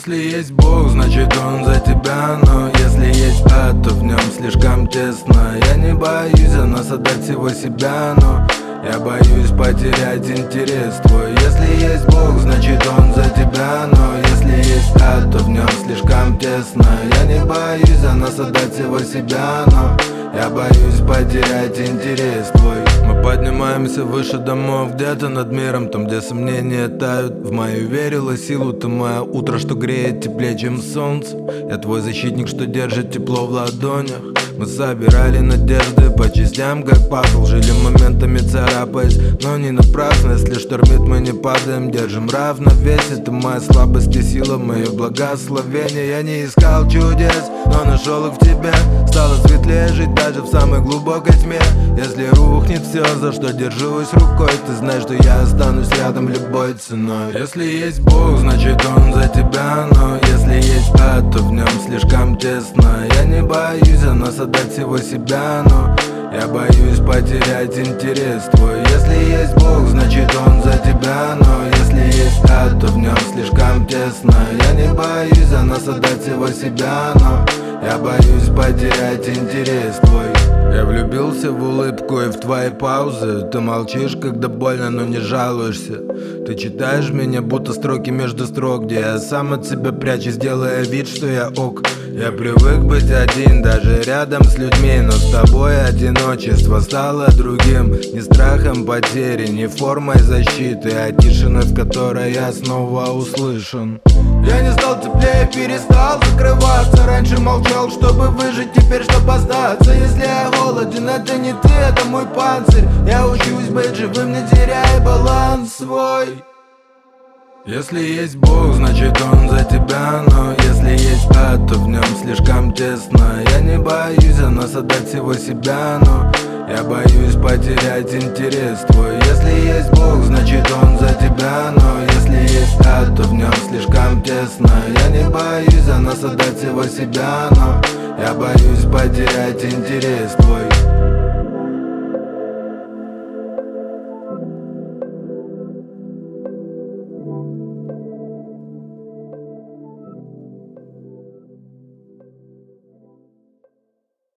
Если есть Бог, значит Он за тебя. Но если есть ад, то в нем слишком тесно. Я не боюсь за нас отдать всего себя, но я боюсь потерять интерес твой. Если есть Бог, значит Он за тебя. Но если есть ад, то в нем слишком тесно. Я не боюсь за нас отдать всего себя, но я боюсь потерять интерес твой. Мы поднимаемся выше домов, где-то над миром, там, где сомнения тают. В мою верила силу, ты мое утро, что греет теплее, чем солнце. Я твой защитник, что держит тепло в ладонях. Мы собирали надежды по частям, как пазл. Жили моментами царапаясь, но не напрасно. Если штормит, мы не падаем, держим равновесие. Ты моя слабость и сила, мое благословение. Я не искал чудес, но нашел их в тебе. Стало светлее жить даже в самой глубокой тьме. Если рухнет все, за что держусь рукой, ты знаешь, что я останусь рядом любой ценой. Если есть Бог, значит Он за тебя. Но если есть ад, то в нем слишком тесно. Я не боюсь за нас отдать всего себя, но я боюсь потерять интерес твой. Если есть Бог, значит Он за тебя. Но если есть ад, то в нем слишком тесно. Я не боюсь за нас отдать всего себя, но я боюсь потерять интерес твой. Я влюбился в улыбку и в твои паузы. Ты молчишь, когда больно, но не жалуешься. Ты читаешь меня, будто строки между строк, где я сам от себя прячусь, делая вид, что я ок. Я привык быть один, даже рядом с людьми, но с тобой одиночество стало другим. Не страхом потери, не формой защиты, а тишиной, в которой я снова услышан. Я не стал теплее, перестал закрываться. Раньше молчал, чтобы выжить, теперь чтобы остаться. Если я голоден, это не ты, это мой панцирь. Я учусь быть живым, не теряя баланс свой. Если есть Бог, значит Он за тебя. Но если есть ад, то в нем слишком тесно. Я не боюсь за нас отдать всего себя, но я боюсь потерять интерес твой. Если есть Бог, значит Он за тебя. Но если есть ад, то в нем слишком тесно. Я не боюсь за нас отдать всего себя, но я боюсь потерять интерес твой.